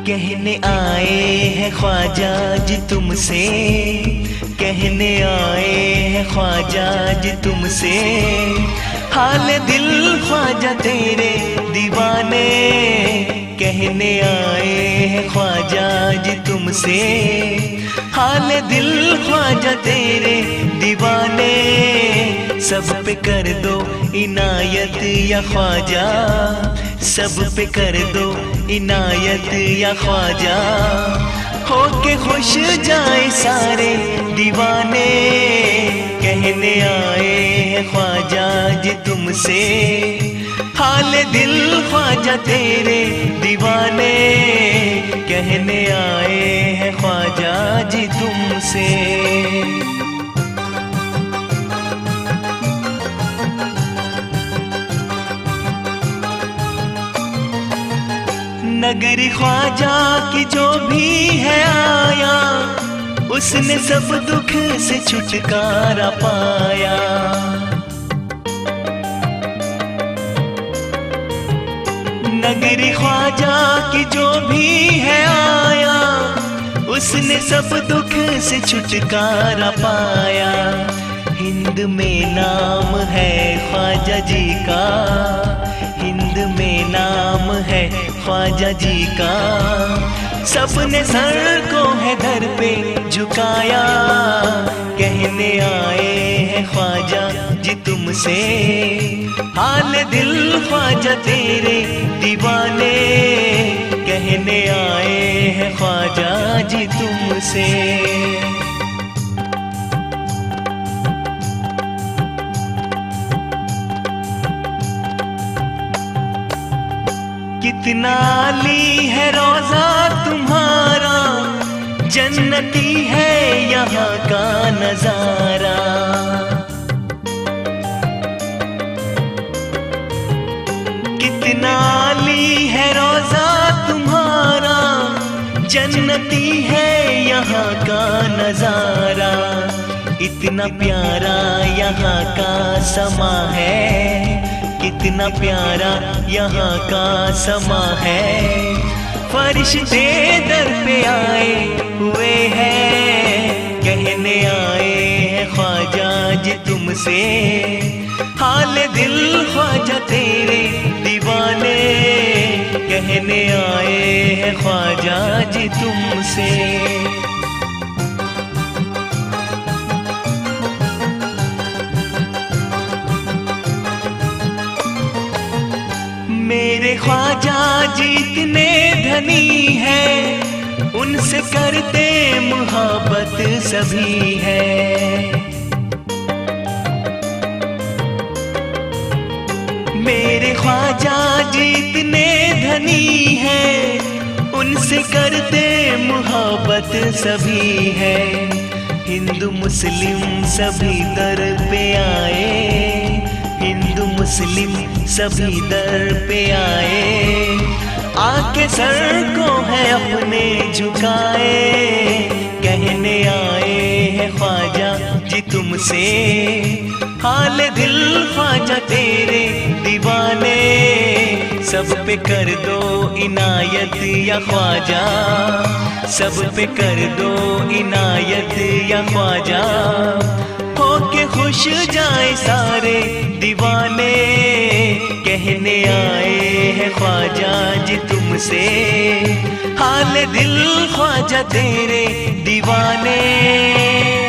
कहने आए हैं ख्वाजा जी तुमसे, कहने आए हैं ख्वाजा जी तुमसे, हाल दिल ख्वाजा तेरे दीवाने। कहने आए हैं ख्वाजा जी तुमसे, हाल दिल ख्वाजा तेरे दीवाने। सब पे कर दो इनायत या ख्वाजा, सब पे कर दो इनायत या ख्वाजा, होके खुश जाए सारे दीवाने। कहने आए हैं ख्वाजा जी तुमसे, हाल दिल ख्वाजा तेरे दीवाने। कहने आए हैं ख्वाजा जी तुमसे। नगरी ख्वाजा की जो भी है आया, उसने सब दुख से छुटकारा पाया। नगरी ख्वाजा की जो भी है आया, उसने सब दुख से छुटकारा पाया। हिंद में नाम है ख्वाजा जी का, हिंद में नाम है ख्वाजा जी का। सबने सर को है दर पे झुकाया। कहने आए हैं ख्वाजा जी तुमसे, हाल दिल ख्वाजा तेरे दीवाने। कहने आए हैं ख्वाजा जी तुमसे। कितना आली है रोजा तुम्हारा, जन्नती है यहाँ का नजारा। कितना आली है रोजा तुम्हारा, जन्नती है यहाँ का नजारा। इतना प्यारा यहाँ का समा है, कितना प्यारा यहाँ का समा है। फरिश्ते दर पे आए हुए हैं। कहने आए हैं ख्वाजा जी तुमसे, हाल दिल ख्वाजा तेरे दीवाने। कहने आए हैं ख्वाजा जी तुमसे। मेरे ख्वाजा जी इतने धनी हैं, उनसे करते मोहब्बत सभी है। मेरे ख्वाजा जी इतने धनी हैं, उनसे करते मोहब्बत सभी है। हिंदू मुस्लिम सभी दर पे आए, हिंदू मुस्लिम सभी दर पे आए। आके सर को है अपने झुकाए। कहने आए हैं ख्वाजा जी तुमसे, हाल दिल ख्वाजा तेरे दीवाने। सब पे कर दो इनायत या ख्वाजा, सब पे कर दो इनायत या ख्वाजा, होके खुश जाए सारे दीवाने। कहने आए हैं ख्वाजा जी तुमसे, हाल दिल ख्वाजा तेरे दीवाने।